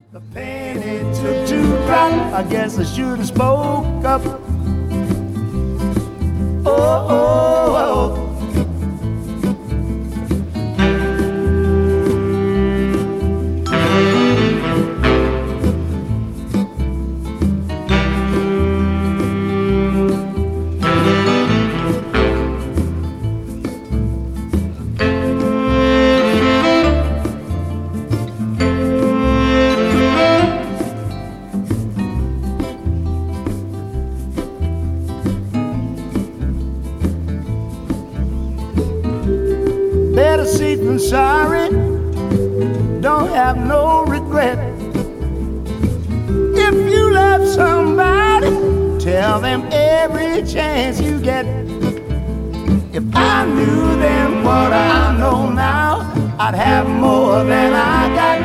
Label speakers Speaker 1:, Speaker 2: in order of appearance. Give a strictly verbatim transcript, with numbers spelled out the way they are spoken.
Speaker 1: The penny took two drop. I guess I should have spoke up. Oh, oh, oh. Better safe than sorry, don't have no regret. If you love somebody, tell them every chance you get. If I knew then what I know now, I'd have more than I got